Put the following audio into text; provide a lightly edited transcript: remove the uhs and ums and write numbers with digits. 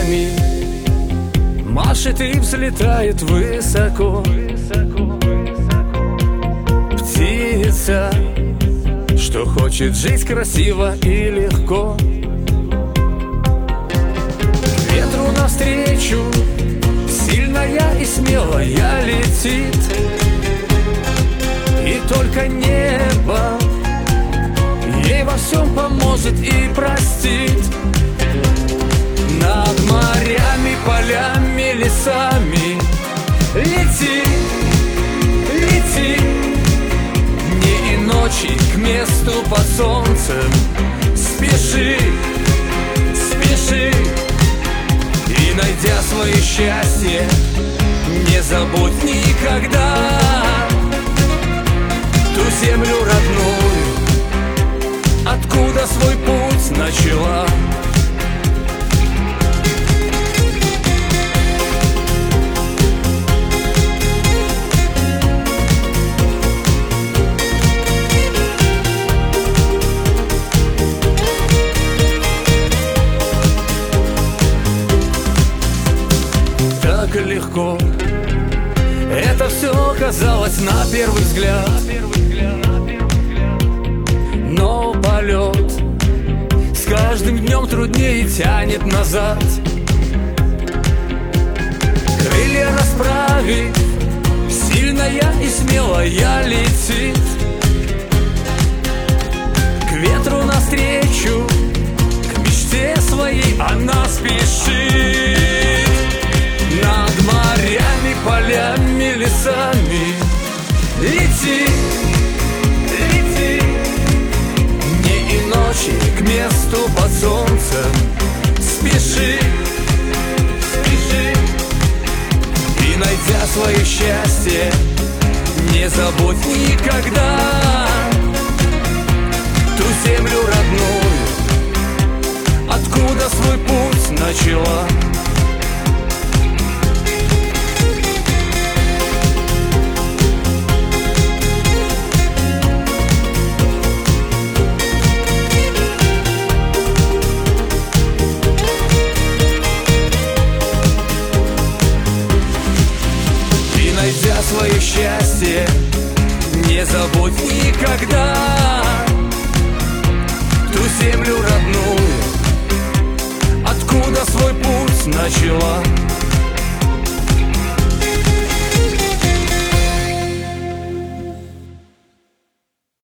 крыльями, машет и взлетает высоко. Птица, что хочет жить красиво и легко. К ветру навстречу сильная и смелая летит, и только небо ей во всем поможет и простит. Над морями, полями, лесами лети, лети, дни и ночи к месту под солнцем спеши, спеши. И найдя свое счастье, не забудь никогда ту землю родную, откуда свой путь начала. Так легко это все казалось на первый взгляд, но полет с каждым днем труднее тянет назад. Крылья расправив, сильная и смелая летит, к ветру навстречу, к мечте своей она спешит. Над морями, полями, лесами лети, лети, дни и ночи к месту под солнцем спеши, спеши. И найдя свое счастье, не забудь никогда ту землю родную, откуда свой путь начала. Найдя свое счастье, не забудь никогда ту землю родную, откуда свой путь начала.